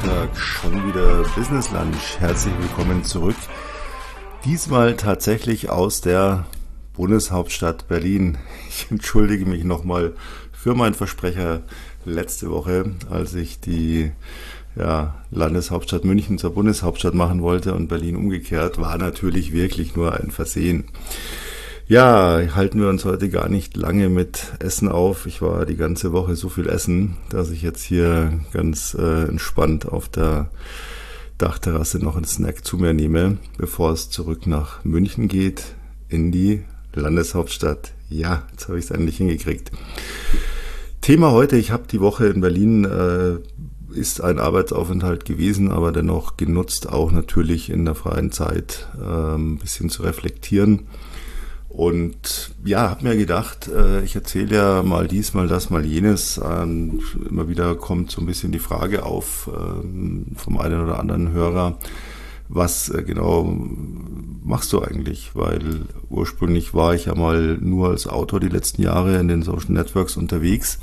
Freitag schon wieder Business Lunch. Herzlich willkommen zurück. Diesmal tatsächlich aus der Bundeshauptstadt Berlin. Ich entschuldige mich nochmal für meinen Versprecher letzte Woche, als ich die Landeshauptstadt München zur Bundeshauptstadt machen wollte und Berlin umgekehrt, war natürlich wirklich nur ein Versehen. Ja, halten wir uns heute gar nicht lange mit Essen auf. Ich war die ganze Woche so viel essen, dass ich jetzt hier ganz entspannt auf der Dachterrasse noch einen Snack zu mir nehme, bevor es zurück nach München geht, in die Landeshauptstadt. Ja, jetzt habe ich es endlich hingekriegt. Thema heute, ich habe die Woche in Berlin, ist ein Arbeitsaufenthalt gewesen, aber dennoch genutzt, auch natürlich in der freien Zeit ein bisschen zu reflektieren. Und ja, habe mir gedacht, ich erzähle ja mal dies, mal das, mal jenes. Immer wieder kommt so ein bisschen die Frage auf vom einen oder anderen Hörer, was genau machst du eigentlich? Weil ursprünglich war ich ja mal nur als Autor die letzten Jahre in den Social Networks unterwegs.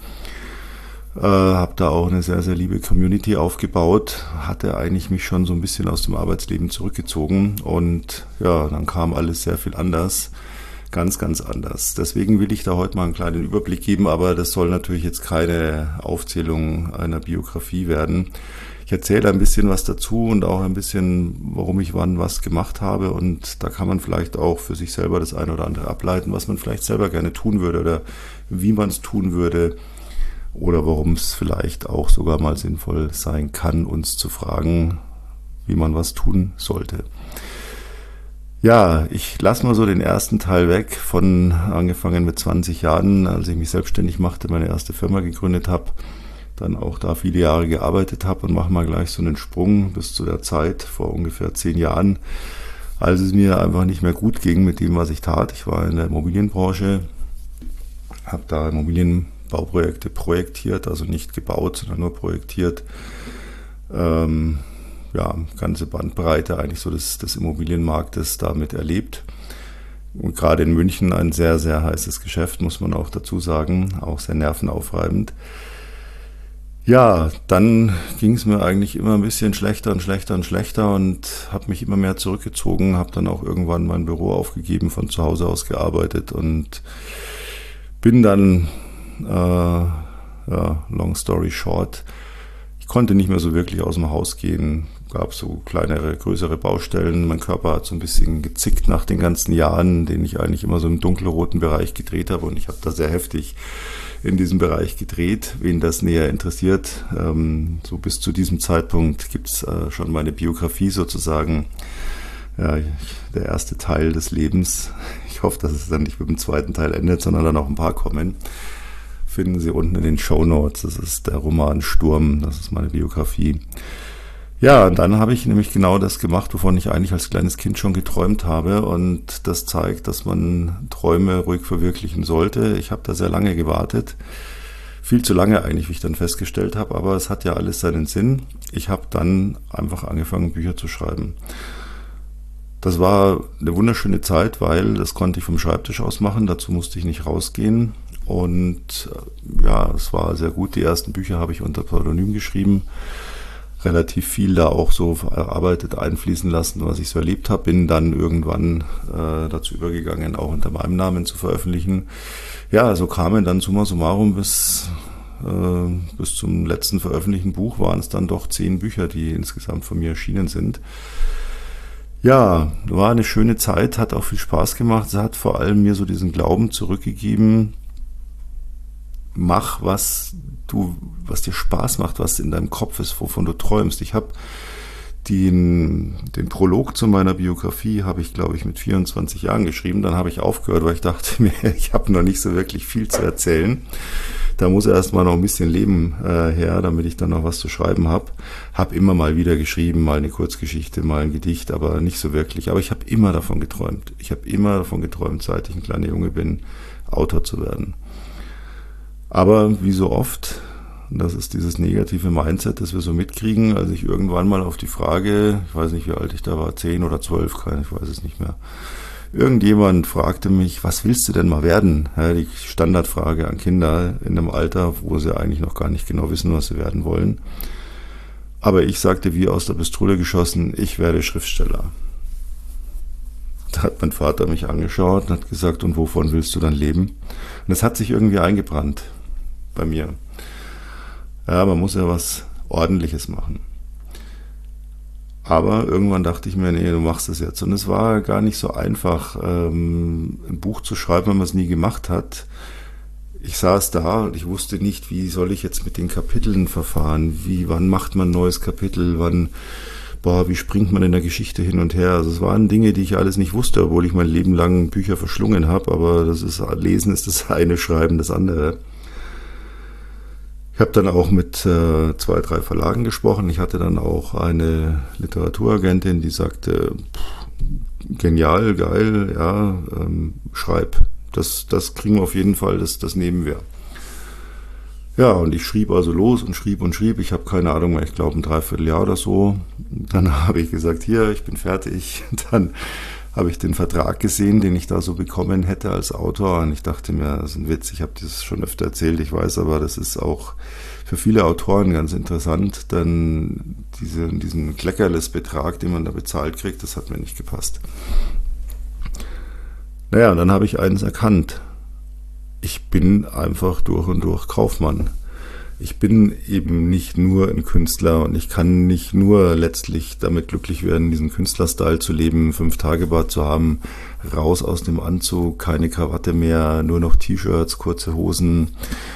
Habe da auch eine sehr, sehr liebe Community aufgebaut, hatte eigentlich mich schon so ein bisschen aus dem Arbeitsleben zurückgezogen und ja, dann kam alles sehr viel anders. Ganz, ganz anders. Deswegen will ich da heute mal einen kleinen Überblick geben, aber das soll natürlich jetzt keine Aufzählung einer Biografie werden. Ich erzähle ein bisschen was dazu und auch ein bisschen, warum ich wann was gemacht habe, und da kann man vielleicht auch für sich selber das eine oder andere ableiten, was man vielleicht selber gerne tun würde oder wie man es tun würde oder warum es vielleicht auch sogar mal sinnvoll sein kann, uns zu fragen, wie man was tun sollte. Ja, ich lasse mal so den ersten Teil weg, von angefangen mit 20 Jahren, als ich mich selbstständig machte, meine erste Firma gegründet habe, dann auch da viele Jahre gearbeitet habe, und mache mal gleich so einen Sprung bis zu der Zeit vor ungefähr 10 Jahren, als es mir einfach nicht mehr gut ging mit dem, was ich tat. Ich war in der Immobilienbranche, habe da Immobilienbauprojekte projektiert, also nicht gebaut, sondern nur projektiert. Ganze Bandbreite eigentlich so des Immobilienmarktes damit erlebt. Und gerade in München ein sehr, sehr heißes Geschäft, muss man auch dazu sagen, auch sehr nervenaufreibend. Ja, dann ging es mir eigentlich immer ein bisschen schlechter und schlechter und schlechter und habe mich immer mehr zurückgezogen, habe dann auch irgendwann mein Büro aufgegeben, von zu Hause aus gearbeitet und bin dann, long story short, ich konnte nicht mehr so wirklich aus dem Haus gehen, gab so kleinere, größere Baustellen. Mein Körper hat so ein bisschen gezickt nach den ganzen Jahren, den ich eigentlich immer so im dunkelroten Bereich gedreht habe, und ich habe da sehr heftig in diesem Bereich gedreht. Wen das näher interessiert, so bis zu diesem Zeitpunkt gibt's schon meine Biografie sozusagen, der erste Teil des Lebens. Ich hoffe, dass es dann nicht mit dem zweiten Teil endet, sondern dann noch ein paar kommen. Finden Sie unten in den Shownotes. Das ist der Roman Sturm, das ist meine Biografie. Ja, und dann habe ich nämlich genau das gemacht, wovon ich eigentlich als kleines Kind schon geträumt habe, und das zeigt, dass man Träume ruhig verwirklichen sollte. Ich habe da sehr lange gewartet, viel zu lange eigentlich, wie ich dann festgestellt habe, aber es hat ja alles seinen Sinn. Ich habe dann einfach angefangen, Bücher zu schreiben. Das war eine wunderschöne Zeit, weil das konnte ich vom Schreibtisch aus machen, dazu musste ich nicht rausgehen. Und ja, es war sehr gut. Die ersten Bücher habe ich unter Pseudonym geschrieben, relativ viel da auch so erarbeitet, einfließen lassen, was ich so erlebt habe. Bin dann irgendwann dazu übergegangen, auch unter meinem Namen zu veröffentlichen. Ja, so kamen dann summa summarum bis zum letzten veröffentlichten Buch waren es dann doch 10 Bücher, die insgesamt von mir erschienen sind. Ja, war eine schöne Zeit, hat auch viel Spaß gemacht. Es hat vor allem mir so diesen Glauben zurückgegeben, mach, was dir Spaß macht, was in deinem Kopf ist, wovon du träumst. Ich habe den Prolog zu meiner Biografie habe ich, glaube ich, mit 24 Jahren geschrieben. Dann habe ich aufgehört, weil ich dachte mir, ich habe noch nicht so wirklich viel zu erzählen. Da muss erst mal noch ein bisschen Leben her, damit ich dann noch was zu schreiben habe. Habe immer mal wieder geschrieben, mal eine Kurzgeschichte, mal ein Gedicht, aber nicht so wirklich. Aber ich habe immer davon geträumt. Ich habe immer davon geträumt, seit ich ein kleiner Junge bin, Autor zu werden. Aber wie so oft, das ist dieses negative Mindset, das wir so mitkriegen, als ich irgendwann mal auf die Frage, ich weiß nicht, wie alt ich da war, 10 oder 12, ich weiß es nicht mehr, irgendjemand fragte mich, was willst du denn mal werden? Ja, die Standardfrage an Kinder in einem Alter, wo sie eigentlich noch gar nicht genau wissen, was sie werden wollen. Aber ich sagte wie aus der Pistole geschossen, ich werde Schriftsteller. Da hat mein Vater mich angeschaut und hat gesagt, und wovon willst du dann leben? Und das hat sich irgendwie eingebrannt bei mir. Ja, man muss ja was Ordentliches machen. Aber irgendwann dachte ich mir, nee, du machst es jetzt. Und es war gar nicht so einfach, ein Buch zu schreiben, wenn man es nie gemacht hat. Ich saß da und ich wusste nicht, wie soll ich jetzt mit den Kapiteln verfahren? Wann macht man ein neues Kapitel? Wie springt man in der Geschichte hin und her? Also es waren Dinge, die ich alles nicht wusste, obwohl ich mein Leben lang Bücher verschlungen habe. Aber Lesen ist das eine, Schreiben das andere. Ich habe dann auch mit 2, 3 Verlagen gesprochen. Ich hatte dann auch eine Literaturagentin, die sagte, genial, geil, ja, schreib. Das kriegen wir auf jeden Fall, das nehmen wir. Ja, und ich schrieb also los und schrieb. Ich habe keine Ahnung mehr, ich glaube ein Dreivierteljahr oder so. Dann habe ich gesagt, hier, ich bin fertig. Dann habe ich den Vertrag gesehen, den ich da so bekommen hätte als Autor. Und ich dachte mir, das ist ein Witz, ich habe das schon öfter erzählt, ich weiß, aber das ist auch für viele Autoren ganz interessant, denn diesen Kleckerles-Betrag, den man da bezahlt kriegt, das hat mir nicht gepasst. Naja, und dann habe ich eines erkannt. Ich bin einfach durch und durch Kaufmann. Ich bin eben nicht nur ein Künstler und ich kann nicht nur letztlich damit glücklich werden, diesen Künstlerstyle zu leben, 5-Tage-Bart zu haben, raus aus dem Anzug, keine Krawatte mehr, nur noch T-Shirts, kurze Hosen.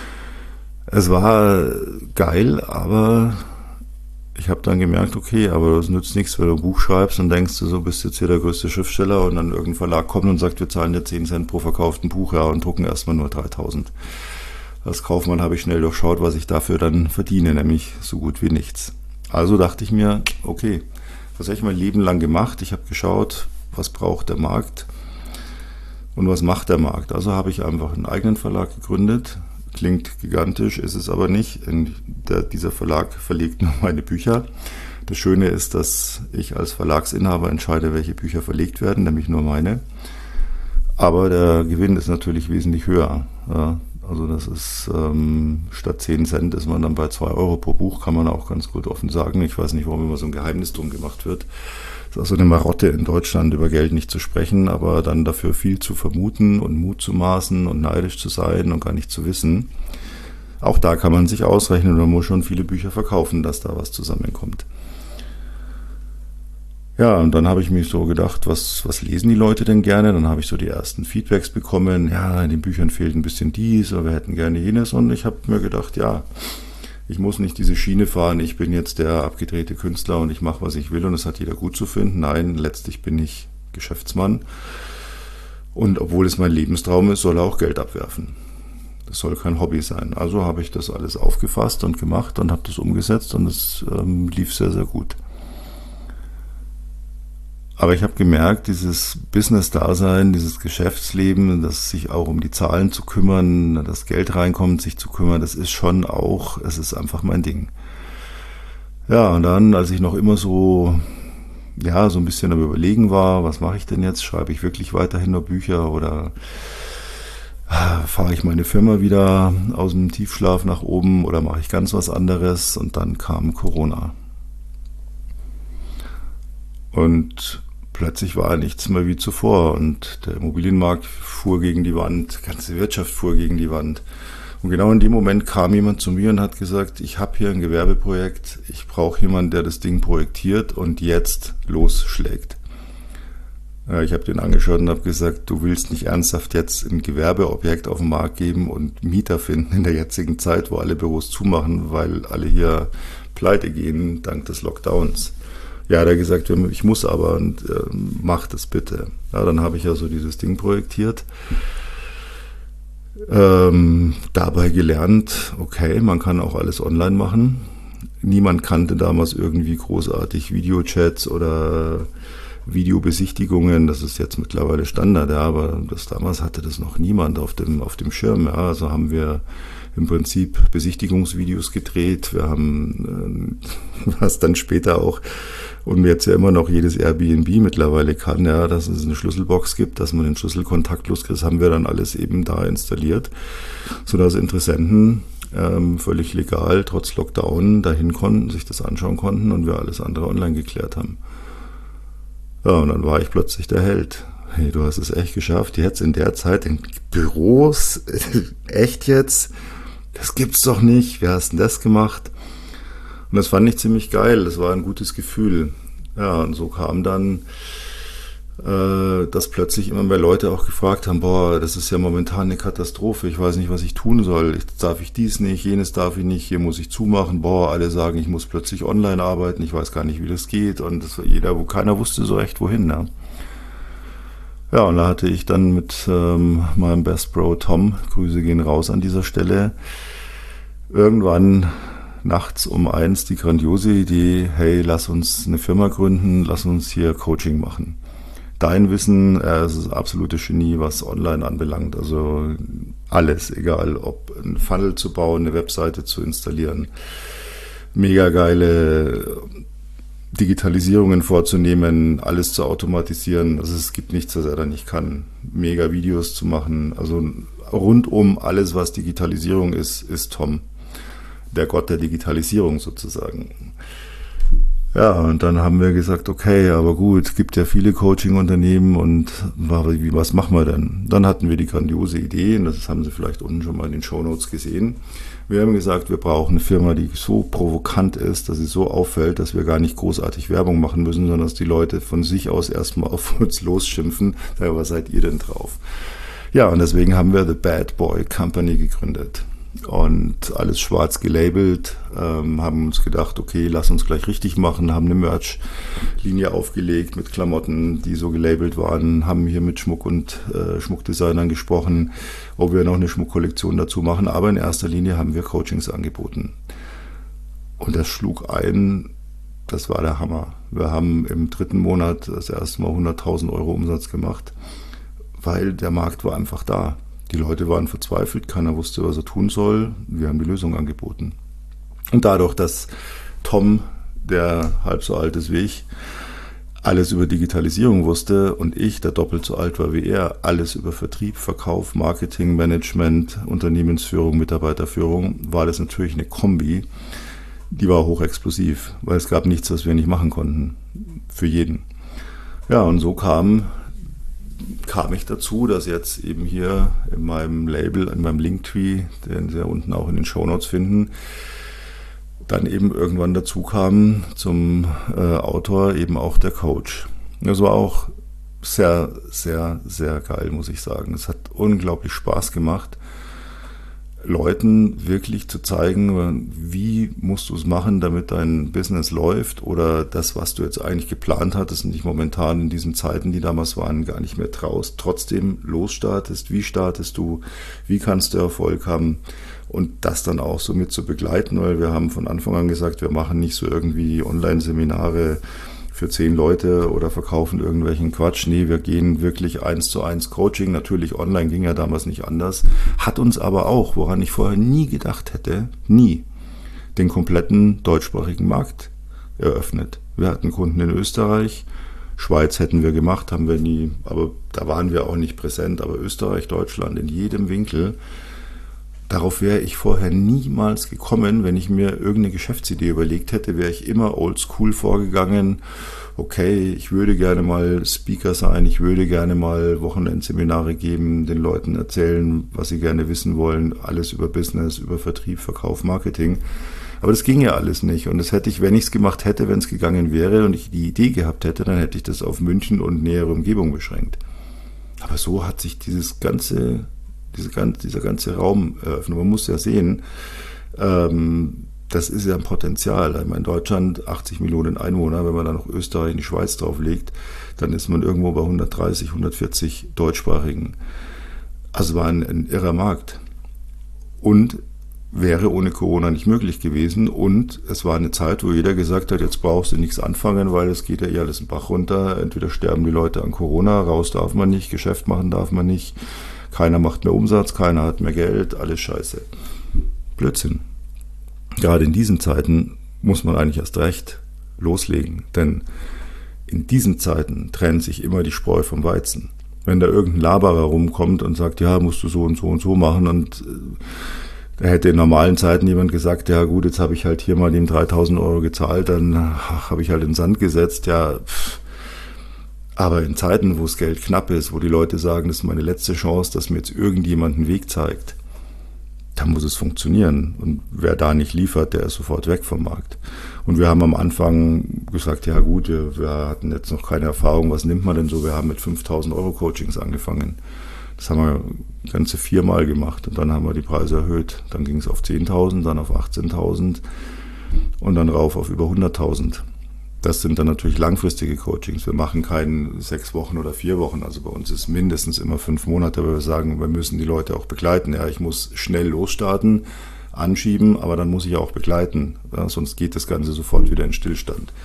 Es war geil, aber ich habe dann gemerkt, okay, aber das nützt nichts, wenn du ein Buch schreibst und denkst du so, bist jetzt hier der größte Schriftsteller und dann irgendein Verlag kommt und sagt, wir zahlen dir 10 Cent pro verkauften Buch, ja, und drucken erstmal nur 3.000. Als Kaufmann habe ich schnell durchschaut, was ich dafür dann verdiene, nämlich so gut wie nichts. Also dachte ich mir, okay, was habe ich mein Leben lang gemacht? Ich habe geschaut, was braucht der Markt und was macht der Markt. Also habe ich einfach einen eigenen Verlag gegründet. Klingt gigantisch, ist es aber nicht. Dieser Verlag verlegt nur meine Bücher. Das Schöne ist, dass ich als Verlagsinhaber entscheide, welche Bücher verlegt werden, nämlich nur meine. Aber der Gewinn ist natürlich wesentlich höher. Ja, also das ist, statt 10 Cent ist man dann bei 2 Euro pro Buch, kann man auch ganz gut offen sagen. Ich weiß nicht, warum immer so ein Geheimnis drum gemacht wird. Das ist also eine Marotte in Deutschland, über Geld nicht zu sprechen, aber dann dafür viel zu vermuten und Mut zu maßen und neidisch zu sein und gar nicht zu wissen. Auch da kann man sich ausrechnen, man muss schon viele Bücher verkaufen, dass da was zusammenkommt. Ja, und dann habe ich mich so gedacht, was lesen die Leute denn gerne? Dann habe ich so die ersten Feedbacks bekommen, ja, in den Büchern fehlt ein bisschen dies, aber wir hätten gerne jenes. Und ich habe mir gedacht, ja, ich muss nicht diese Schiene fahren, ich bin jetzt der abgedrehte Künstler und ich mache, was ich will und es hat jeder gut zu finden. Nein, letztlich bin ich Geschäftsmann. Und obwohl es mein Lebenstraum ist, soll er auch Geld abwerfen. Das soll kein Hobby sein. Also habe ich das alles aufgefasst und gemacht und habe das umgesetzt und es lief sehr, sehr gut. Aber ich habe gemerkt, dieses Business-Dasein, dieses Geschäftsleben, das sich auch um die Zahlen zu kümmern, das Geld reinkommt, sich zu kümmern, das ist schon auch, es ist einfach mein Ding. Ja, und dann, als ich noch immer so ein bisschen am Überlegen war, was mache ich denn jetzt? Schreibe ich wirklich weiterhin nur Bücher oder fahre ich meine Firma wieder aus dem Tiefschlaf nach oben oder mache ich ganz was anderes? Und dann kam Corona. Und plötzlich war nichts mehr wie zuvor und der Immobilienmarkt fuhr gegen die Wand, die ganze Wirtschaft fuhr gegen die Wand. Und genau in dem Moment kam jemand zu mir und hat gesagt, ich habe hier ein Gewerbeprojekt, ich brauche jemanden, der das Ding projektiert und jetzt losschlägt. Ich habe den angeschaut und habe gesagt, du willst nicht ernsthaft jetzt ein Gewerbeobjekt auf den Markt geben und Mieter finden in der jetzigen Zeit, wo alle Büros zumachen, weil alle hier pleite gehen dank des Lockdowns. Ja, hat er gesagt, ich muss aber und mach das bitte. Ja, dann habe ich ja so dieses Ding projektiert. Dabei gelernt, okay, man kann auch alles online machen. Niemand kannte damals irgendwie großartig Videochats oder Videobesichtigungen. Das ist jetzt mittlerweile Standard, ja, aber damals hatte das noch niemand auf dem Schirm. Ja, also haben wir im Prinzip Besichtigungsvideos gedreht. Wir haben, was dann später auch, und jetzt ja immer noch jedes Airbnb mittlerweile kann, ja, dass es eine Schlüsselbox gibt, dass man den Schlüssel kontaktlos kriegt, das haben wir dann alles eben da installiert, sodass Interessenten völlig legal, trotz Lockdown, dahin konnten, sich das anschauen konnten und wir alles andere online geklärt haben. Ja, und dann war ich plötzlich der Held. Hey, du hast es echt geschafft, jetzt in der Zeit in Büros, echt jetzt? Das gibt's doch nicht, wie hast denn das gemacht? Und das fand ich ziemlich geil, das war ein gutes Gefühl. Ja, und so kam dann, dass plötzlich immer mehr Leute auch gefragt haben, boah, das ist ja momentan eine Katastrophe, ich weiß nicht, was ich tun soll. Darf ich dies nicht, jenes darf ich nicht, hier muss ich zumachen. Boah, alle sagen, ich muss plötzlich online arbeiten, ich weiß gar nicht, wie das geht. Und das war keiner wusste so recht, wohin. Ne? Ja, und da hatte ich dann mit meinem Best Bro Tom, Grüße gehen raus an dieser Stelle, irgendwann nachts um 1 die grandiose Idee, hey, lass uns eine Firma gründen, lass uns hier Coaching machen. Dein Wissen, es ist absolute Genie, was online anbelangt. Also alles, egal ob ein Funnel zu bauen, eine Webseite zu installieren, mega geile Digitalisierungen vorzunehmen, alles zu automatisieren. Also es gibt nichts, was er da nicht kann. Mega Videos zu machen. Also rundum alles, was Digitalisierung ist Tom. Der Gott der Digitalisierung sozusagen. Ja, und dann haben wir gesagt, okay, aber gut, es gibt ja viele Coaching-Unternehmen und was machen wir denn? Dann hatten wir die grandiose Idee, und das haben Sie vielleicht unten schon mal in den Shownotes gesehen. Wir haben gesagt, wir brauchen eine Firma, die so provokant ist, dass sie so auffällt, dass wir gar nicht großartig Werbung machen müssen, sondern dass die Leute von sich aus erstmal auf uns losschimpfen. Ja, was seid ihr denn drauf? Ja, und deswegen haben wir The Bad Boy Company gegründet. Und alles schwarz gelabelt, haben uns gedacht, okay, lass uns gleich richtig machen, haben eine Merch-Linie aufgelegt mit Klamotten, die so gelabelt waren, haben hier mit Schmuck und Schmuckdesignern gesprochen, ob wir noch eine Schmuckkollektion dazu machen, aber in erster Linie haben wir Coachings angeboten. Und das schlug ein, das war der Hammer. Wir haben im 3. Monat das erste Mal 100.000 Euro Umsatz gemacht, weil der Markt war einfach da. Die Leute waren verzweifelt, keiner wusste, was er tun soll. Wir haben die Lösung angeboten. Und dadurch, dass Tom, der halb so alt ist wie ich, alles über Digitalisierung wusste und ich, der doppelt so alt war wie er, alles über Vertrieb, Verkauf, Marketing, Management, Unternehmensführung, Mitarbeiterführung, war das natürlich eine Kombi, die war hochexplosiv, weil es gab nichts, was wir nicht machen konnten. Für jeden. Ja, und so kam ich dazu, dass jetzt eben hier in meinem Label, in meinem Linktree, den Sie ja unten auch in den Shownotes finden, dann eben irgendwann dazu kam zum Autor eben auch der Coach. Das war auch sehr, sehr, sehr geil, muss ich sagen. Es hat unglaublich Spaß gemacht, Leuten wirklich zu zeigen, wie musst du es machen, damit dein Business läuft oder das, was du jetzt eigentlich geplant hattest und dich momentan in diesen Zeiten, die damals waren, gar nicht mehr traust, trotzdem losstartest, wie startest du, wie kannst du Erfolg haben und das dann auch so mit zu begleiten, weil wir haben von Anfang an gesagt, wir machen nicht so irgendwie Online-Seminare für 10 Leute oder verkaufen irgendwelchen Quatsch. Nee, wir gehen wirklich 1:1 Coaching. Natürlich online ging ja damals nicht anders. Hat uns aber auch, woran ich vorher nie gedacht hätte, den kompletten deutschsprachigen Markt eröffnet. Wir hatten Kunden in Österreich, Schweiz hätten wir gemacht, haben wir nie, aber da waren wir auch nicht präsent. Aber Österreich, Deutschland, in jedem Winkel. Darauf wäre ich vorher niemals gekommen, wenn ich mir irgendeine Geschäftsidee überlegt hätte, wäre ich immer oldschool vorgegangen. Okay, ich würde gerne mal Speaker sein, ich würde gerne mal Wochenendseminare geben, den Leuten erzählen, was sie gerne wissen wollen, alles über Business, über Vertrieb, Verkauf, Marketing. Aber das ging ja alles nicht. Und das hätte ich, wenn ich es gemacht hätte, wenn es gegangen wäre und ich die Idee gehabt hätte, dann hätte ich das auf München und nähere Umgebung beschränkt. Aber so hat sich dieser ganze Raum eröffnet. Man muss ja sehen, das ist ja ein Potenzial. In Deutschland 80 Millionen Einwohner, wenn man dann noch Österreich und die Schweiz drauflegt, dann ist man irgendwo bei 130, 140 Deutschsprachigen. Also war ein irrer Markt. Und wäre ohne Corona nicht möglich gewesen. Und es war eine Zeit, wo jeder gesagt hat, jetzt brauchst du nichts anfangen, weil es geht ja eh alles den Bach runter. Entweder sterben die Leute an Corona, raus darf man nicht, Geschäft machen darf man nicht. Keiner macht mehr Umsatz, keiner hat mehr Geld, alles scheiße. Blödsinn. Gerade in diesen Zeiten muss man eigentlich erst recht loslegen, denn in diesen Zeiten trennt sich immer die Spreu vom Weizen. Wenn da irgendein Laberer rumkommt und sagt, ja, musst du so und so und so machen und Da hätte in normalen Zeiten jemand gesagt, ja gut, jetzt habe ich halt hier mal dem 3.000 Euro gezahlt, dann habe ich halt in den Sand gesetzt, ja. Aber in Zeiten, wo das Geld knapp ist, wo die Leute sagen, das ist meine letzte Chance, dass mir jetzt irgendjemand einen Weg zeigt, da muss es funktionieren. Und wer da nicht liefert, der ist sofort weg vom Markt. Und wir haben am Anfang gesagt, ja gut, wir hatten jetzt noch keine Erfahrung, was nimmt man denn so? Wir haben mit 5.000 Euro Coachings angefangen. Das haben wir ganze 4-mal gemacht und dann haben wir die Preise erhöht. Dann ging es auf 10.000, dann auf 18.000 und dann rauf auf über 100.000. Das sind dann natürlich langfristige Coachings. Wir machen keinen 6 Wochen oder 4 Wochen. Also bei uns ist mindestens immer 5 Monate, weil wir sagen, wir müssen die Leute auch begleiten. Ja, ich muss schnell losstarten, anschieben, aber dann muss ich auch begleiten. Ja, sonst geht das Ganze sofort wieder in Stillstand.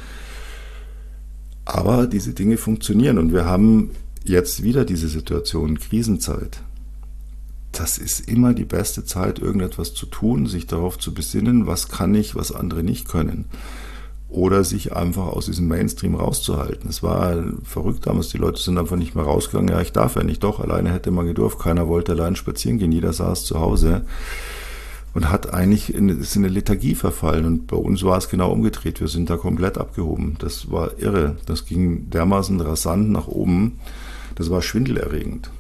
Aber diese Dinge funktionieren und wir haben jetzt wieder diese Situation, Krisenzeit. Das ist immer die beste Zeit, irgendetwas zu tun, sich darauf zu besinnen, was kann ich, was andere nicht können. Oder sich einfach aus diesem Mainstream rauszuhalten. Es war verrückt damals, die Leute sind einfach nicht mehr rausgegangen. Ja, ich darf ja nicht, doch, alleine hätte man gedurft. Keiner wollte allein spazieren gehen, jeder saß zu Hause und ist in eine Lethargie verfallen. Und bei uns war es genau umgedreht. Wir sind da komplett abgehoben. Das war irre. Das ging dermaßen rasant nach oben. Das war schwindelerregend.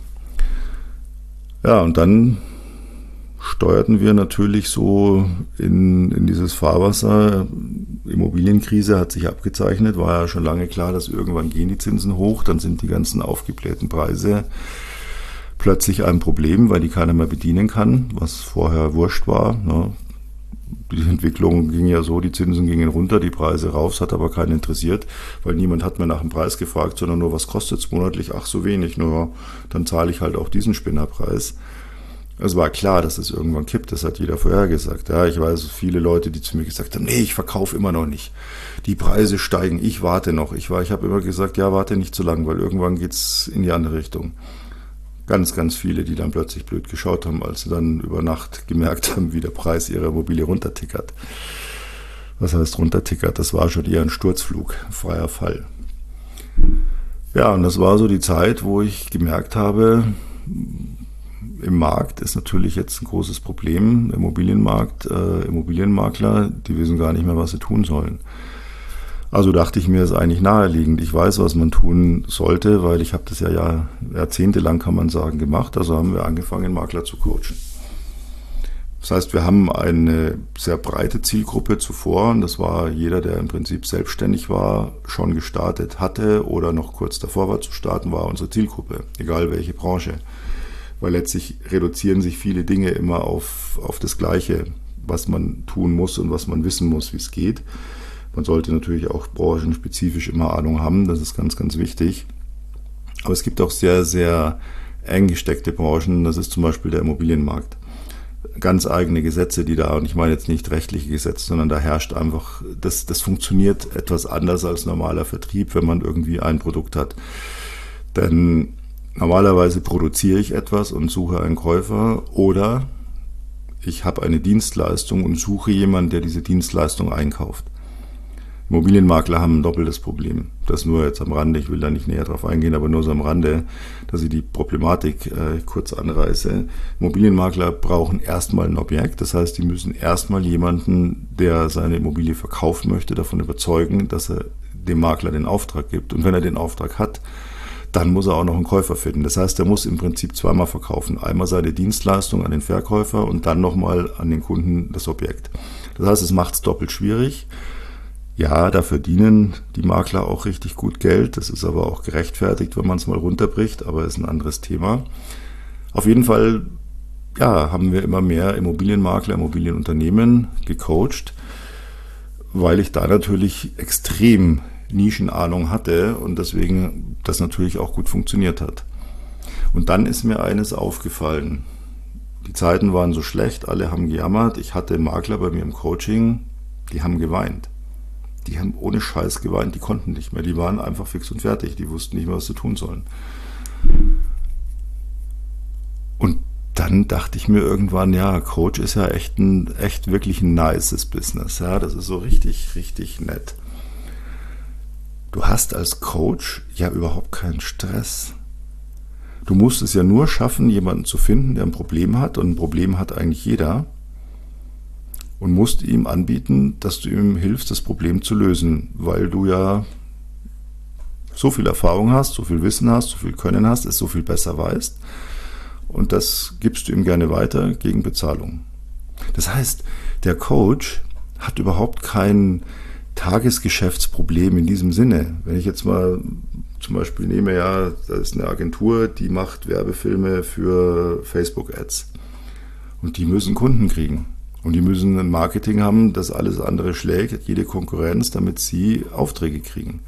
Ja, und dann steuerten wir natürlich so in dieses Fahrwasser. Immobilienkrise hat sich abgezeichnet, war ja schon lange klar, dass irgendwann gehen die Zinsen hoch, dann sind die ganzen aufgeblähten Preise plötzlich ein Problem, weil die keiner mehr bedienen kann, was vorher wurscht war. Ne? Die Entwicklung ging ja so, die Zinsen gingen runter, die Preise rauf, es hat aber keinen interessiert, weil niemand hat mehr nach dem Preis gefragt, sondern nur, was kostet es monatlich? Ach, so wenig, nur dann zahle ich halt auch diesen Spinnerpreis. Es war klar, dass es irgendwann kippt, das hat jeder vorhergesagt. Ja, ich weiß, viele Leute, die zu mir gesagt haben, nee, ich verkaufe immer noch nicht. Die Preise steigen, ich warte noch. Ich habe immer gesagt, ja, warte nicht zu lang, weil irgendwann geht's in die andere Richtung. Ganz, ganz viele, die dann plötzlich blöd geschaut haben, als sie dann über Nacht gemerkt haben, wie der Preis ihrer Immobilie runtertickert. Was heißt runtertickert? Das war schon eher ein Sturzflug, freier Fall. Ja, und das war so die Zeit, wo ich gemerkt habe, im Markt ist natürlich jetzt ein großes Problem, Immobilienmarkt, Immobilienmakler, die wissen gar nicht mehr, was sie tun sollen. Also dachte ich mir, ist eigentlich naheliegend. Ich weiß, was man tun sollte, weil ich habe das ja jahrzehntelang, kann man sagen, gemacht. Also haben wir angefangen, Makler zu coachen. Das heißt, wir haben eine sehr breite Zielgruppe zuvor und das war jeder, der im Prinzip selbstständig war, schon gestartet hatte oder noch kurz davor war zu starten, war unsere Zielgruppe, egal welche Branche. Weil letztlich reduzieren sich viele Dinge immer auf das Gleiche, was man tun muss und was man wissen muss, wie es geht. Man sollte natürlich auch branchenspezifisch immer Ahnung haben, das ist ganz, ganz wichtig. Aber es gibt auch sehr, sehr eng gesteckte Branchen, das ist zum Beispiel der Immobilienmarkt. Ganz eigene Gesetze, die da, und ich meine jetzt nicht rechtliche Gesetze, sondern da herrscht einfach, das funktioniert etwas anders als normaler Vertrieb, wenn man irgendwie ein Produkt hat. Denn normalerweise produziere ich etwas und suche einen Käufer oder ich habe eine Dienstleistung und suche jemanden, der diese Dienstleistung einkauft. Immobilienmakler haben ein doppeltes Problem. Das nur jetzt am Rande, ich will da nicht näher drauf eingehen, aber nur so am Rande, dass ich die Problematik kurz anreiße. Immobilienmakler brauchen erstmal ein Objekt, das heißt, die müssen erstmal jemanden, der seine Immobilie verkaufen möchte, davon überzeugen, dass er dem Makler den Auftrag gibt. Und wenn er den Auftrag hat, dann muss er auch noch einen Käufer finden. Das heißt, er muss im Prinzip zweimal verkaufen. Einmal seine Dienstleistung an den Verkäufer und dann nochmal an den Kunden das Objekt. Das heißt, es macht es doppelt schwierig. Ja, da verdienen die Makler auch richtig gut Geld. Das ist aber auch gerechtfertigt, wenn man es mal runterbricht, aber ist ein anderes Thema. Auf jeden Fall, ja, haben wir immer mehr Immobilienmakler, Immobilienunternehmen gecoacht, weil ich da natürlich extrem Nischenahnung hatte und deswegen das natürlich auch gut funktioniert hat. Und dann ist mir eines aufgefallen. Die Zeiten waren so schlecht, alle haben gejammert. Ich hatte Makler bei mir im Coaching, die haben geweint. Die haben ohne Scheiß geweint, die konnten nicht mehr. Die waren einfach fix und fertig, die wussten nicht mehr, was sie tun sollen. Und dann dachte ich mir irgendwann, ja, Coach ist ja echt wirklich ein nices Business. Ja, das ist so richtig, richtig nett. Du hast als Coach ja überhaupt keinen Stress. Du musst es ja nur schaffen, jemanden zu finden, der ein Problem hat. Und ein Problem hat eigentlich jeder. und musst ihm anbieten, dass du ihm hilfst, das Problem zu lösen, weil du ja so viel Erfahrung hast, so viel Wissen hast, so viel Können hast, es so viel besser weißt. Und das gibst du ihm gerne weiter gegen Bezahlung. Das heißt, der Coach hat überhaupt kein Tagesgeschäftsproblem in diesem Sinne. Wenn ich jetzt mal zum Beispiel nehme, ja, da ist eine Agentur, die macht Werbefilme für Facebook-Ads. Und die müssen Kunden kriegen. Und die müssen ein Marketing haben, das alles andere schlägt, jede Konkurrenz, damit sie Aufträge kriegen.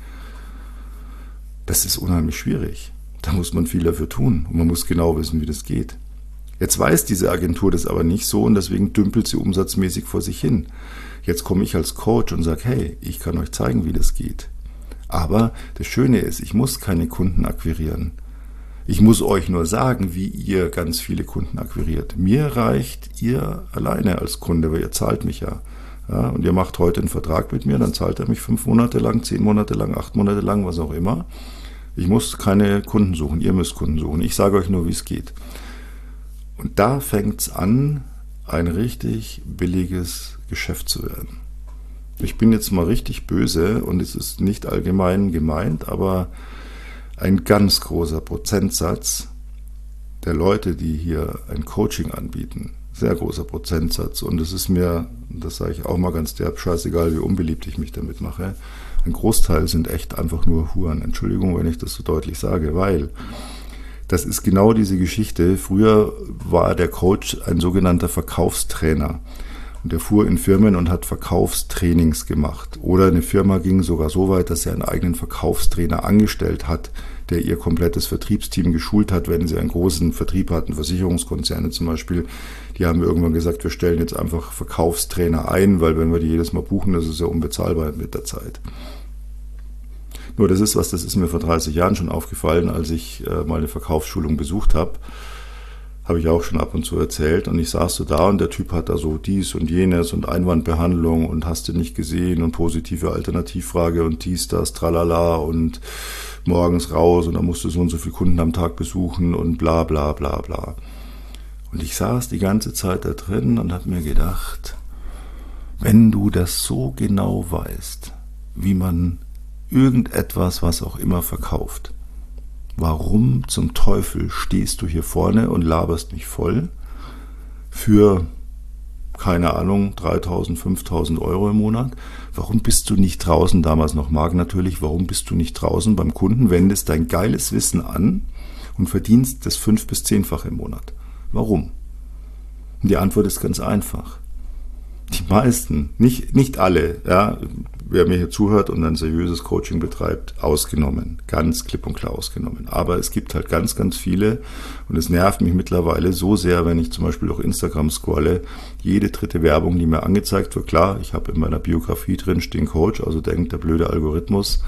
Das ist unheimlich schwierig. Da muss man viel dafür tun und man muss genau wissen, wie das geht. Jetzt weiß diese Agentur das aber nicht so und deswegen dümpelt sie umsatzmäßig vor sich hin. Jetzt komme ich als Coach und sage, hey, ich kann euch zeigen, wie das geht. Aber das Schöne ist, ich muss keine Kunden akquirieren. Ich muss euch nur sagen, wie ihr ganz viele Kunden akquiriert. Mir reicht ihr alleine als Kunde, weil ihr zahlt mich ja. Ja, und ihr macht heute einen Vertrag mit mir, dann zahlt er mich 5 Monate lang, 10 Monate lang, 8 Monate lang, was auch immer. Ich muss keine Kunden suchen, ihr müsst Kunden suchen. Ich sage euch nur, wie es geht. Und da fängt es an, ein richtig billiges Geschäft zu werden. Ich bin jetzt mal richtig böse und es ist nicht allgemein gemeint, aber ein ganz großer Prozentsatz der Leute, die hier ein Coaching anbieten, sehr großer Prozentsatz, und es ist mir, das sage ich auch mal ganz derb, scheißegal, wie unbeliebt ich mich damit mache, ein Großteil sind echt einfach nur Huren. Entschuldigung, wenn ich das so deutlich sage, weil das ist genau diese Geschichte. Früher war der Coach ein sogenannter Verkaufstrainer. Und der fuhr in Firmen und hat Verkaufstrainings gemacht. Oder eine Firma ging sogar so weit, dass sie einen eigenen Verkaufstrainer angestellt hat, der ihr komplettes Vertriebsteam geschult hat, wenn sie einen großen Vertrieb hatten, Versicherungskonzerne zum Beispiel. Die haben irgendwann gesagt, wir stellen jetzt einfach Verkaufstrainer ein, weil wenn wir die jedes Mal buchen, das ist ja unbezahlbar mit der Zeit. Nur das ist mir vor 30 Jahren schon aufgefallen, als ich mal eine Verkaufsschulung besucht habe. Habe ich auch schon ab und zu erzählt, und ich saß so da und der Typ hat da so dies und jenes und Einwandbehandlung und hast du nicht gesehen und positive Alternativfrage und dies, das, tralala und morgens raus und dann musst du so und so viele Kunden am Tag besuchen und bla bla bla bla. Und ich saß die ganze Zeit da drin und habe mir gedacht, wenn du das so genau weißt, wie man irgendetwas, was auch immer, verkauft, warum zum Teufel stehst du hier vorne und laberst mich voll für, keine Ahnung, 3.000, 5.000 Euro im Monat? Warum bist du nicht draußen, damals noch Mark natürlich, warum bist du nicht draußen beim Kunden, wendest dein geiles Wissen an und verdienst das 5- bis 10-fache im Monat? Warum? Und die Antwort ist ganz einfach. Die meisten, nicht alle, ja, wer mir hier zuhört und ein seriöses Coaching betreibt, ausgenommen, ganz klipp und klar ausgenommen. Aber es gibt halt ganz, ganz viele, und es nervt mich mittlerweile so sehr, wenn ich zum Beispiel auf Instagram scrolle, jede dritte Werbung, die mir angezeigt wird. Klar, ich habe in meiner Biografie drin stehen Coach, also denkt der blöde Algorithmus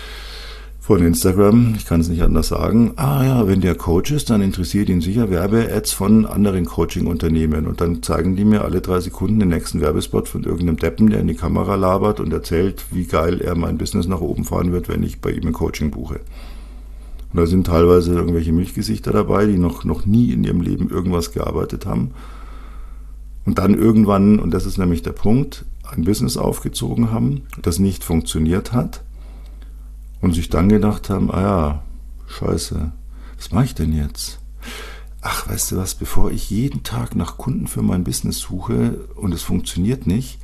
von Instagram, ich kann es nicht anders sagen, wenn der Coach ist, dann interessiert ihn sicher Werbe-Ads von anderen Coaching-Unternehmen, und dann zeigen die mir alle 3 Sekunden den nächsten Werbespot von irgendeinem Deppen, der in die Kamera labert und erzählt, wie geil er mein Business nach oben fahren wird, wenn ich bei ihm ein Coaching buche. Und da sind teilweise irgendwelche Milchgesichter dabei, die noch nie in ihrem Leben irgendwas gearbeitet haben und dann irgendwann, und das ist nämlich der Punkt, ein Business aufgezogen haben, das nicht funktioniert hat, und sich dann gedacht haben, scheiße, was mache ich denn jetzt? Ach, weißt du was, bevor ich jeden Tag nach Kunden für mein Business suche und es funktioniert nicht,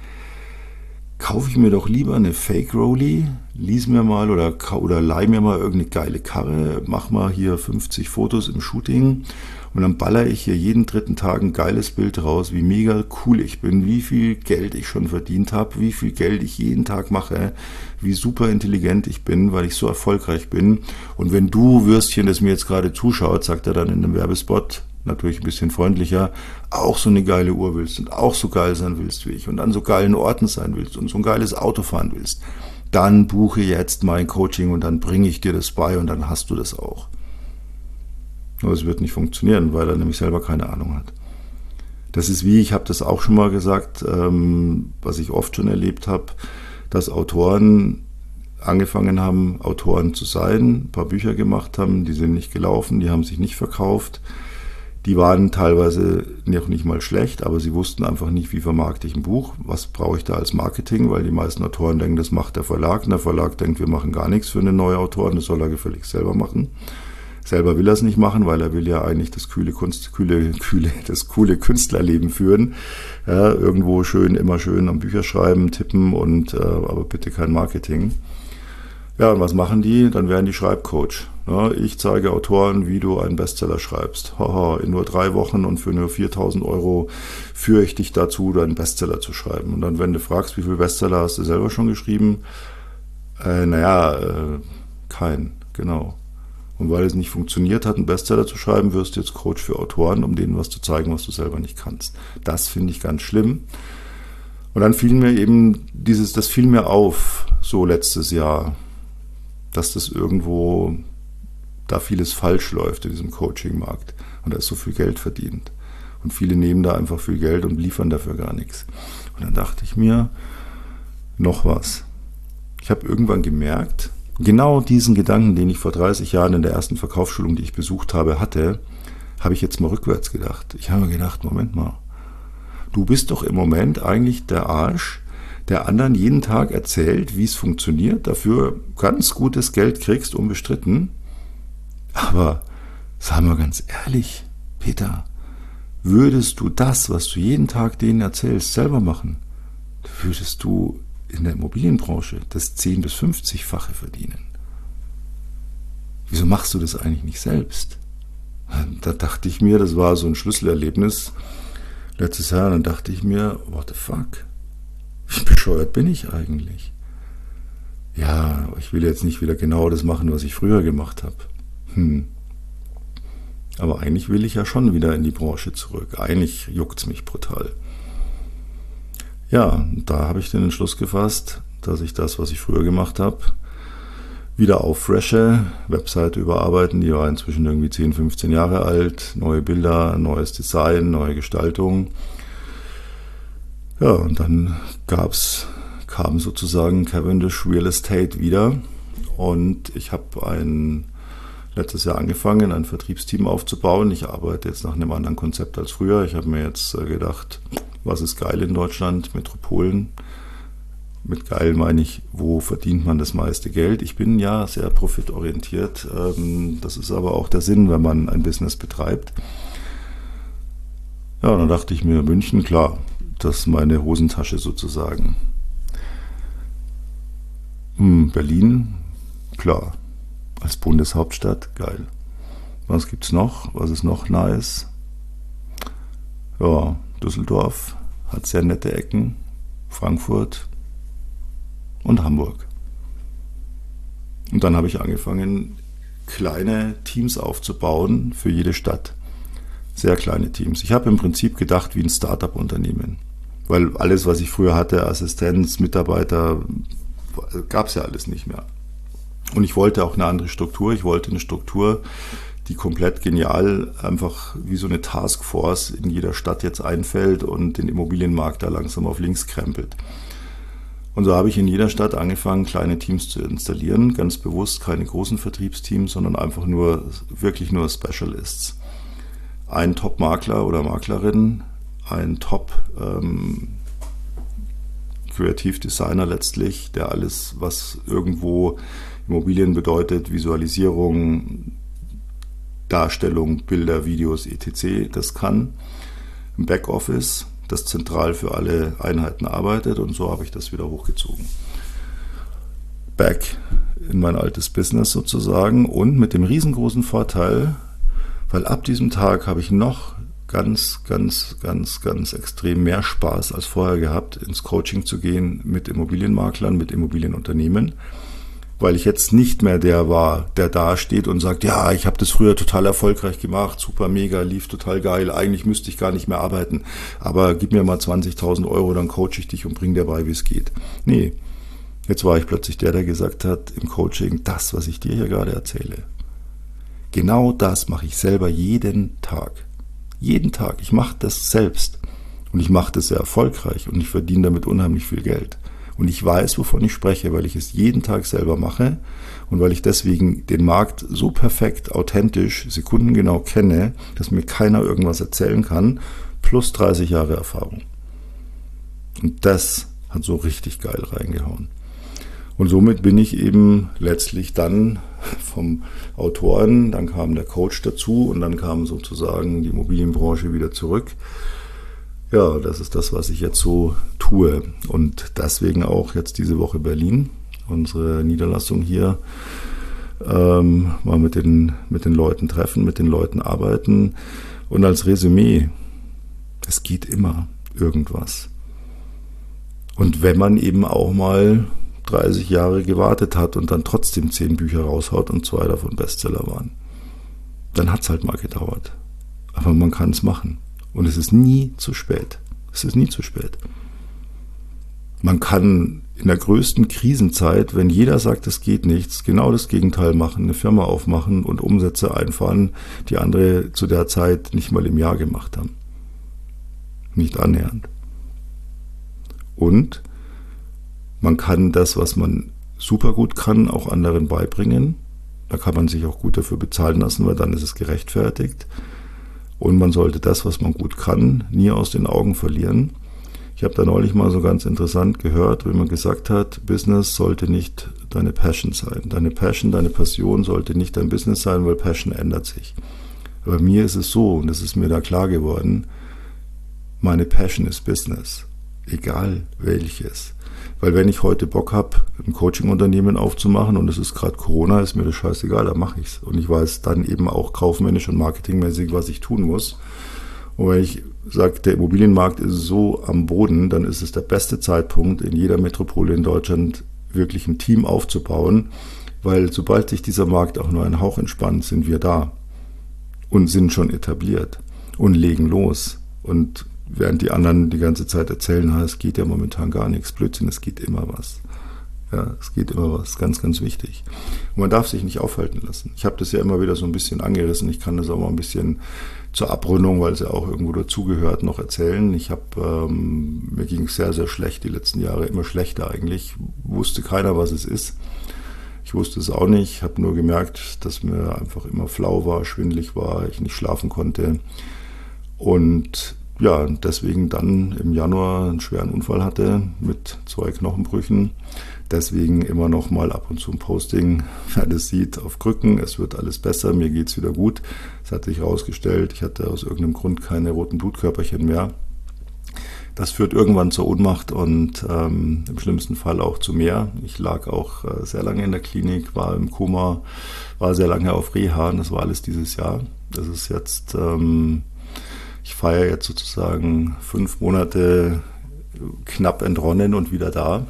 kaufe ich mir doch lieber eine Fake-Rolli, lease mir mal oder leih mir mal irgendeine geile Karre, mach mal hier 50 Fotos im Shooting und dann baller ich hier jeden 3. Tag ein geiles Bild raus, wie mega cool ich bin, wie viel Geld ich schon verdient habe, wie viel Geld ich jeden Tag mache, wie super intelligent ich bin, weil ich so erfolgreich bin. Und wenn du, Würstchen, das mir jetzt gerade zuschaut, sagt er dann in einem Werbespot, natürlich ein bisschen freundlicher, auch so eine geile Uhr willst und auch so geil sein willst wie ich und an so geilen Orten sein willst und so ein geiles Auto fahren willst, dann buche jetzt mein Coaching und dann bringe ich dir das bei und dann hast du das auch. Aber es wird nicht funktionieren, weil er nämlich selber keine Ahnung hat. Das ist ich habe das auch schon mal gesagt, was ich oft schon erlebt habe, dass Autoren angefangen haben, Autoren zu sein, ein paar Bücher gemacht haben, die sind nicht gelaufen, die haben sich nicht verkauft. Die waren teilweise noch nicht mal schlecht, aber sie wussten einfach nicht, wie vermarkte ich ein Buch, was brauche ich da als Marketing, weil die meisten Autoren denken, das macht der Verlag. Und der Verlag denkt, wir machen gar nichts für einen neuen Autoren, das soll er gefälligst selber machen. Selber will er es nicht machen, weil er will ja eigentlich das coole Künstlerleben führen. Ja, irgendwo schön, immer schön am Bücher schreiben, tippen und aber bitte kein Marketing. Ja, und was machen die? Dann werden die Schreibcoach. Ja, ich zeige Autoren, wie du einen Bestseller schreibst. Haha, in nur 3 Wochen und für nur 4.000 € führe ich dich dazu, deinen Bestseller zu schreiben. Und dann, wenn du fragst, wie viele Bestseller hast du selber schon geschrieben? Kein, genau. Und weil es nicht funktioniert hat, einen Bestseller zu schreiben, wirst du jetzt Coach für Autoren, um denen was zu zeigen, was du selber nicht kannst. Das finde ich ganz schlimm. Und dann fiel mir eben das fiel mir auf, so letztes Jahr, dass das irgendwo da vieles falsch läuft in diesem Coaching-Markt. Und da ist so viel Geld verdient. Und viele nehmen da einfach viel Geld und liefern dafür gar nichts. Und dann dachte ich mir, noch was. Ich habe irgendwann gemerkt, genau diesen Gedanken, den ich vor 30 Jahren in der ersten Verkaufsschulung, die ich besucht habe, hatte, habe ich jetzt mal rückwärts gedacht. Ich habe mir gedacht, Moment mal, du bist doch im Moment eigentlich der Arsch, der anderen jeden Tag erzählt, wie es funktioniert, dafür ganz gutes Geld kriegst, unbestritten. Aber sag mal ganz ehrlich, Peter, würdest du das, was du jeden Tag denen erzählst, selber machen, würdest du in der Immobilienbranche das 10- bis 50-fache verdienen. Wieso machst du das eigentlich nicht selbst? Da dachte ich mir, das war so ein Schlüsselerlebnis letztes Jahr, dann dachte ich mir, what the fuck? Wie bescheuert bin ich eigentlich? Ja, ich will jetzt nicht wieder genau das machen, was ich früher gemacht habe. Aber eigentlich will ich ja schon wieder in die Branche zurück. Eigentlich juckt's mich brutal. Ja, da habe ich den Entschluss gefasst, dass ich das, was ich früher gemacht habe, wieder auffrische, Webseite überarbeiten, die war inzwischen irgendwie 10, 15 Jahre alt, neue Bilder, neues Design, neue Gestaltung. Ja, und dann kam sozusagen Cavendish Real Estate wieder und ich habe letztes Jahr angefangen, ein Vertriebsteam aufzubauen. Ich arbeite jetzt nach einem anderen Konzept als früher. Ich habe mir jetzt gedacht, was ist geil in Deutschland, Metropolen. Mit geil meine ich, wo verdient man das meiste Geld. Ich bin ja sehr profitorientiert. Das ist aber auch der Sinn, wenn man ein Business betreibt. Ja, dann dachte ich mir, München, klar, das ist meine Hosentasche sozusagen. Berlin, klar, als Bundeshauptstadt, geil. Was gibt's noch? Was ist noch nice? Ja, Düsseldorf hat sehr nette Ecken, Frankfurt und Hamburg. Und dann habe ich angefangen, kleine Teams aufzubauen für jede Stadt. Sehr kleine Teams. Ich habe im Prinzip gedacht wie ein Start-up-Unternehmen. Weil alles, was ich früher hatte, Assistenz, Mitarbeiter, gab es ja alles nicht mehr. Und ich wollte auch eine andere Struktur. Ich wollte eine Struktur, die komplett genial einfach wie so eine Taskforce in jeder Stadt jetzt einfällt und den Immobilienmarkt da langsam auf links krempelt. Und so habe ich in jeder Stadt angefangen, kleine Teams zu installieren. Ganz bewusst keine großen Vertriebsteams, sondern einfach wirklich nur Specialists. Ein Top-Makler oder Maklerin, ein Top-Kreativdesigner letztlich, der alles, was irgendwo Immobilien bedeutet, Visualisierung, Darstellung, Bilder, Videos, etc., das kann. Im Backoffice, das zentral für alle Einheiten arbeitet, und so habe ich das wieder hochgezogen. Back in mein altes Business sozusagen, und mit dem riesengroßen Vorteil, weil ab diesem Tag habe ich noch ganz extrem mehr Spaß als vorher gehabt, ins Coaching zu gehen mit Immobilienmaklern, mit Immobilienunternehmen, weil ich jetzt nicht mehr der war, der da steht und sagt, ja, ich habe das früher total erfolgreich gemacht, super, mega, lief total geil, eigentlich müsste ich gar nicht mehr arbeiten, aber gib mir mal 20.000 Euro, dann coache ich dich und bring dir bei, wie es geht. Nee, jetzt war ich plötzlich der gesagt hat im Coaching, das, was ich dir hier gerade erzähle, genau das mache ich selber jeden Tag. Jeden Tag. Ich mache das selbst. Und ich mache das sehr erfolgreich und ich verdiene damit unheimlich viel Geld. Und ich weiß, wovon ich spreche, weil ich es jeden Tag selber mache und weil ich deswegen den Markt so perfekt, authentisch, sekundengenau kenne, dass mir keiner irgendwas erzählen kann, plus 30 Jahre Erfahrung. Und das hat so richtig geil reingehauen. Und somit bin ich eben letztlich dann vom Autoren, dann kam der Coach dazu und dann kam sozusagen die Immobilienbranche wieder zurück. Ja, das ist das, was ich jetzt so tue. Und deswegen auch jetzt diese Woche Berlin, unsere Niederlassung hier, mal mit den Leuten treffen, mit den Leuten arbeiten. Und als Resümee, es geht immer irgendwas. Und wenn man eben auch mal 30 Jahre gewartet hat und dann trotzdem 10 Bücher raushaut und 2 davon Bestseller waren, dann hat es halt mal gedauert. Aber man kann es machen. Und es ist nie zu spät. Es ist nie zu spät. Man kann in der größten Krisenzeit, wenn jeder sagt, es geht nichts, genau das Gegenteil machen, eine Firma aufmachen und Umsätze einfahren, die andere zu der Zeit nicht mal im Jahr gemacht haben. Nicht annähernd. Und man kann das, was man super gut kann, auch anderen beibringen. Da kann man sich auch gut dafür bezahlen lassen, weil dann ist es gerechtfertigt. Und man sollte das, was man gut kann, nie aus den Augen verlieren. Ich habe da neulich mal so ganz interessant gehört, wenn man gesagt hat, Business sollte nicht deine Passion sein. Deine Passion, deine Passion sollte nicht dein Business sein, weil Passion ändert sich. Aber mir ist es so, und das ist mir da klar geworden, meine Passion ist Business. Egal welches. Weil wenn ich heute Bock habe, ein Coaching-Unternehmen aufzumachen und es ist gerade Corona, ist mir das scheißegal, dann mache ich es. Und ich weiß dann eben auch kaufmännisch und marketingmäßig, was ich tun muss. Und wenn ich sage, der Immobilienmarkt ist so am Boden, dann ist es der beste Zeitpunkt, in jeder Metropole in Deutschland wirklich ein Team aufzubauen, weil sobald sich dieser Markt auch nur einen Hauch entspannt, sind wir da und sind schon etabliert und legen los. Und während die anderen die ganze Zeit erzählen, es geht ja momentan gar nichts, Blödsinn, es geht immer was. Ja, es geht immer was, ganz, ganz wichtig. Und man darf sich nicht aufhalten lassen. Ich habe das ja immer wieder so ein bisschen angerissen. Ich kann das auch mal ein bisschen zur Abrundung, weil es ja auch irgendwo dazugehört, noch erzählen. Mir ging es sehr, sehr schlecht die letzten Jahre, immer schlechter eigentlich. Wusste keiner, was es ist. Ich wusste es auch nicht, habe nur gemerkt, dass mir einfach immer flau war, schwindelig war, ich nicht schlafen konnte. Und ja, deswegen dann im Januar einen schweren Unfall hatte mit 2 Knochenbrüchen. Deswegen immer noch mal ab und zu ein Posting, wer das sieht, auf Krücken. Es wird alles besser, mir geht's wieder gut. Es hat sich herausgestellt, ich hatte aus irgendeinem Grund keine roten Blutkörperchen mehr. Das führt irgendwann zur Ohnmacht und im schlimmsten Fall auch zu mehr. Ich lag auch sehr lange in der Klinik, war im Koma, war sehr lange auf Reha und das war alles dieses Jahr. Das ist jetzt... Ich feiere jetzt sozusagen 5 Monate knapp entronnen und wieder da.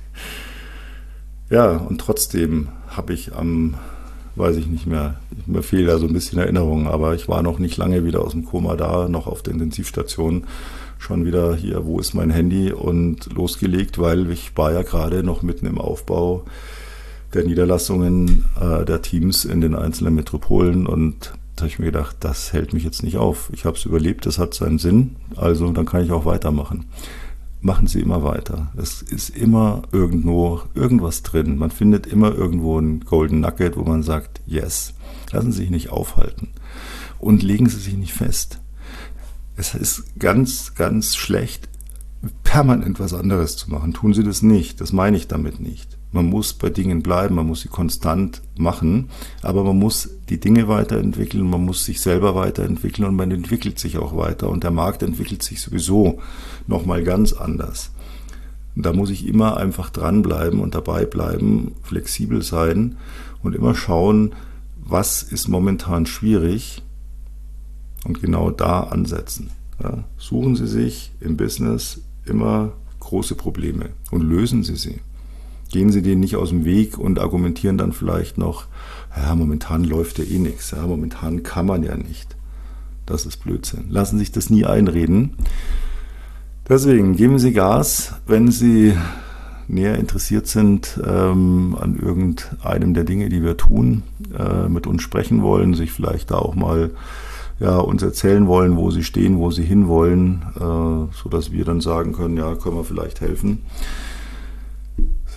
Ja, und trotzdem habe ich weiß ich nicht mehr, mir fehlt da so ein bisschen Erinnerung, aber ich war noch nicht lange wieder aus dem Koma da, noch auf der Intensivstation, schon wieder hier, wo ist mein Handy und losgelegt, weil ich war ja gerade noch mitten im Aufbau der Niederlassungen der Teams in den einzelnen Metropolen und da habe ich mir gedacht, das hält mich jetzt nicht auf. Ich habe es überlebt, das hat seinen Sinn, also dann kann ich auch weitermachen. Machen Sie immer weiter. Es ist immer irgendwo irgendwas drin. Man findet immer irgendwo ein Golden Nugget, wo man sagt, yes. Lassen Sie sich nicht aufhalten und legen Sie sich nicht fest. Es ist ganz, ganz schlecht, permanent was anderes zu machen. Tun Sie das nicht. Das meine ich damit nicht. Man muss bei Dingen bleiben, man muss sie konstant machen, aber man muss die Dinge weiterentwickeln, man muss sich selber weiterentwickeln und man entwickelt sich auch weiter und der Markt entwickelt sich sowieso nochmal ganz anders. Und da muss ich immer einfach dranbleiben und dabei bleiben, flexibel sein und immer schauen, was ist momentan schwierig und genau da ansetzen. Ja, suchen Sie sich im Business immer große Probleme und lösen Sie sie. Gehen Sie denen nicht aus dem Weg und argumentieren dann vielleicht noch, ja, momentan läuft ja eh nichts, ja, momentan kann man ja nicht. Das ist Blödsinn. Lassen Sie sich das nie einreden. Deswegen geben Sie Gas, wenn Sie näher interessiert sind an irgendeinem der Dinge, die wir tun, mit uns sprechen wollen, sich vielleicht da auch mal uns erzählen wollen, wo Sie stehen, wo Sie hinwollen, sodass wir dann sagen können, ja, können wir vielleicht helfen.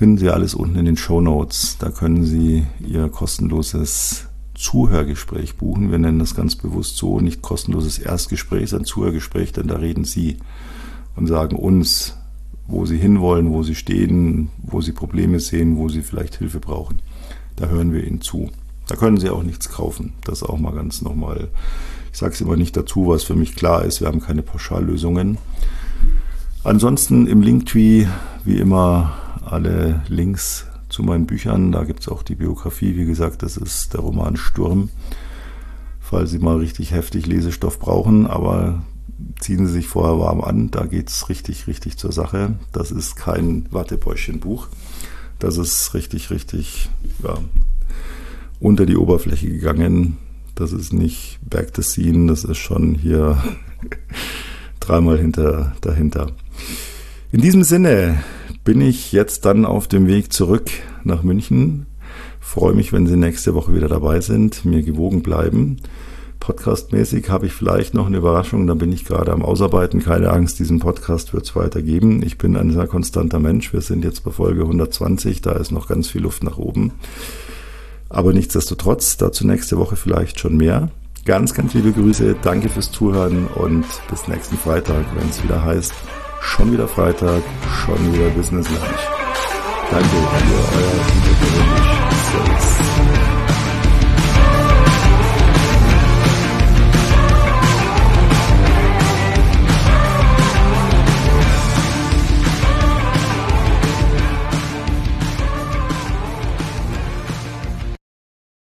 finden Sie alles unten in den Shownotes. Da können Sie Ihr kostenloses Zuhörgespräch buchen. Wir nennen das ganz bewusst so, nicht kostenloses Erstgespräch, sondern Zuhörgespräch, denn da reden Sie und sagen uns, wo Sie hinwollen, wo Sie stehen, wo Sie Probleme sehen, wo Sie vielleicht Hilfe brauchen. Da hören wir Ihnen zu. Da können Sie auch nichts kaufen. Das auch mal ganz nochmal. Ich sage es immer nicht dazu, was für mich klar ist. Wir haben keine Pauschallösungen. Ansonsten im Linktree, wie immer, alle Links zu meinen Büchern. Da gibt es auch die Biografie. Wie gesagt, das ist der Roman Sturm. Falls Sie mal richtig heftig Lesestoff brauchen, aber ziehen Sie sich vorher warm an. Da geht es richtig, richtig zur Sache. Das ist kein Wattebäuschchen-Buch. Das ist richtig, ja, unter die Oberfläche gegangen. Das ist nicht back the scene. Das ist schon hier dreimal dahinter. In diesem Sinne bin ich jetzt dann auf dem Weg zurück nach München. Freue mich, wenn Sie nächste Woche wieder dabei sind, mir gewogen bleiben. Podcastmäßig habe ich vielleicht noch eine Überraschung, da bin ich gerade am Ausarbeiten. Keine Angst, diesen Podcast wird es weitergeben. Ich bin ein sehr konstanter Mensch. Wir sind jetzt bei Folge 120, da ist noch ganz viel Luft nach oben. Aber nichtsdestotrotz, dazu nächste Woche vielleicht schon mehr. Ganz, ganz liebe Grüße, danke fürs Zuhören und bis nächsten Freitag, wenn es wieder heißt, schon wieder Freitag, schon wieder Business Lunch. Danke, euer Servus.